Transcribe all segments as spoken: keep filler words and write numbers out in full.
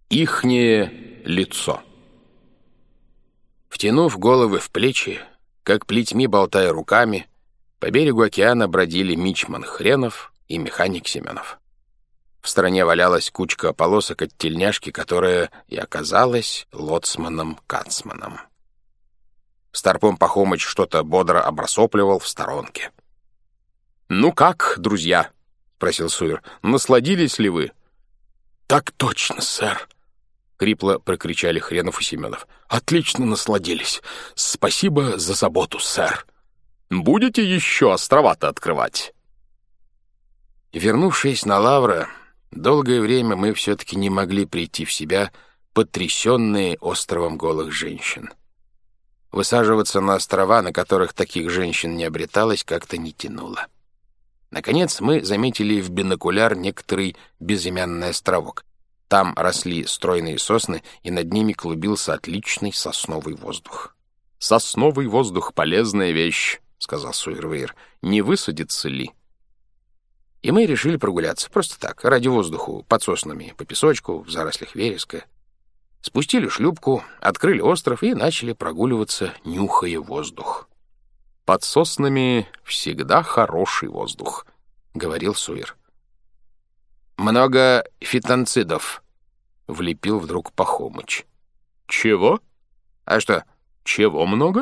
Ихнее лицо. Втянув головы в плечи, как плетьми болтая руками, по берегу океана бродили мичман Хренов и механик Семенов. В стороне валялась кучка полосок от тельняшки, которая и оказалась лоцманом-кацманом. Старпом Пахомыч что-то бодро обрасопливал в сторонке. «Ну как, друзья?» — спросил Суир. «Насладились ли вы?» «Так точно, сэр!» — хрипло прокричали Хренов и Семенов. «Отлично насладились. Спасибо за заботу, сэр. Будете еще острова-то открывать?» Вернувшись на Лавра, долгое время мы все-таки не могли прийти в себя, потрясенные островом голых женщин. Высаживаться на острова, на которых таких женщин не обреталось, как-то не тянуло. Наконец мы заметили в бинокуляр некоторый безымянный островок. Там росли стройные сосны, и над ними клубился отличный сосновый воздух. «Сосновый воздух — полезная вещь», — сказал Суирвейр. «Не высадится ли?» И мы решили прогуляться, просто так, ради воздуху, под соснами, по песочку, в зарослях вереска. Спустили шлюпку, открыли остров и начали прогуливаться, нюхая воздух. «Под соснами всегда хороший воздух», — говорил Суир. «Много фитонцидов», — влепил вдруг Пахомыч. «Чего? А что, чего много?»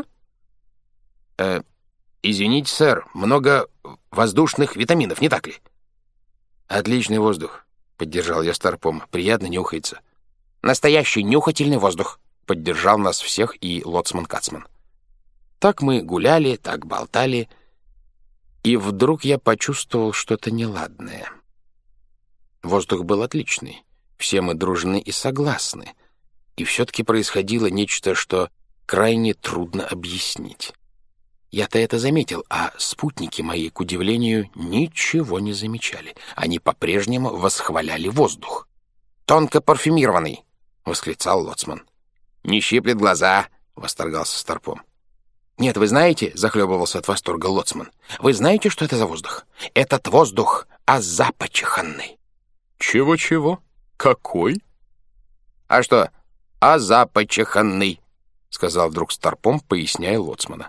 «Э, извините, сэр, много воздушных витаминов, не так ли?» «Отличный воздух», — поддержал я Старпома. «Приятно нюхается». «Настоящий нюхательный воздух», — поддержал нас всех и лоцман-кацман. Так мы гуляли, так болтали, и вдруг я почувствовал что-то неладное. Воздух был отличный, все мы дружны и согласны, и все-таки происходило нечто, что крайне трудно объяснить. Я-то это заметил, а спутники мои, к удивлению, ничего не замечали. Они по-прежнему восхваляли воздух. «Тонко парфюмированный!» — восклицал лоцман. «Не щиплет глаза!» — восторгался Старпом. «Нет, вы знаете, — захлебывался от восторга лоцман, — вы знаете, что это за воздух? Этот воздух озапачаханный». «Чего-чего? Какой?» «А что, озапачаханный», — сказал вдруг Старпом, поясняя лоцмана.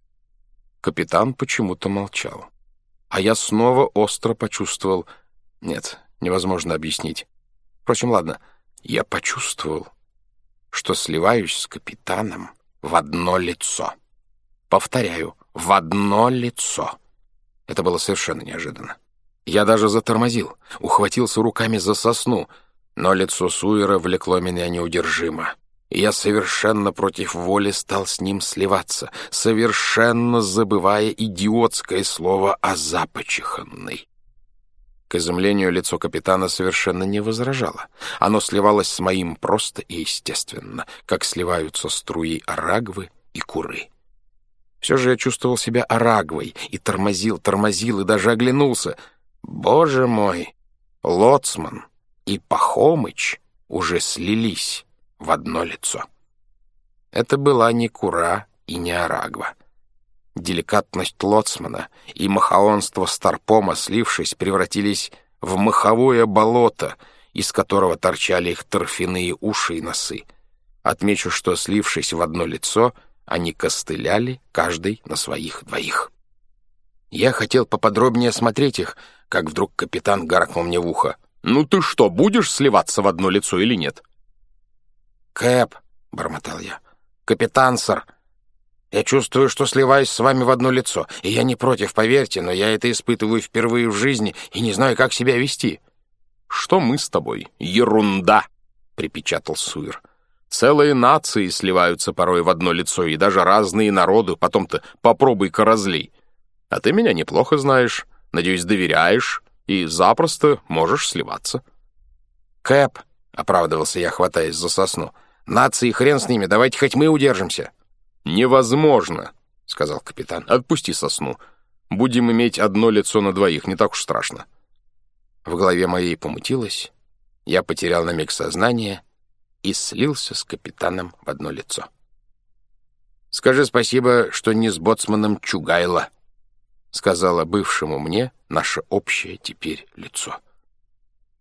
Капитан почему-то молчал. А я снова остро почувствовал... Нет, невозможно объяснить. Впрочем, ладно, я почувствовал, что сливаюсь с капитаном в одно лицо. Повторяю, в одно лицо. Это было совершенно неожиданно. Я даже затормозил, ухватился руками за сосну, но лицо Суира влекло меня неудержимо. И я совершенно против воли стал с ним сливаться, совершенно забывая идиотское слово «озапачаханный». К изумлению, лицо капитана совершенно не возражало. Оно сливалось с моим просто и естественно, как сливаются струи арагвы и куры. Все же я чувствовал себя арагвой и тормозил, тормозил и даже оглянулся. Боже мой, лоцман и Пахомыч уже слились в одно лицо. Это была не кура и не арагва. Деликатность лоцмана и махаонство Старпома, слившись, превратились в маховое болото, из которого торчали их торфяные уши и носы. Отмечу, что, слившись в одно лицо, они костыляли, каждый на своих двоих. Я хотел поподробнее осмотреть их, как вдруг капитан гаркнул мне в ухо. «Ну ты что, будешь сливаться в одно лицо или нет?» «Кэп», — бормотал я, — «капитан, сэр, я чувствую, что сливаюсь с вами в одно лицо, и я не против, поверьте, но я это испытываю впервые в жизни и не знаю, как себя вести». «Что мы с тобой? Ерунда!» — припечатал Суир. «Целые нации сливаются порой в одно лицо, и даже разные народы, потом-то попробуй-ка разлей. А ты меня неплохо знаешь, надеюсь, доверяешь, и запросто можешь сливаться». «Кэп», — оправдывался я, хватаясь за сосну, — «нации, хрен с ними, давайте хоть мы удержимся». «Невозможно», — сказал капитан. «Отпусти сосну. Будем иметь одно лицо на двоих, не так уж страшно». В голове моей помутилось, я потерял на миг сознание и слился с капитаном в одно лицо. «Скажи спасибо, что не с боцманом Чугайло», — сказала бывшему мне наше общее теперь лицо.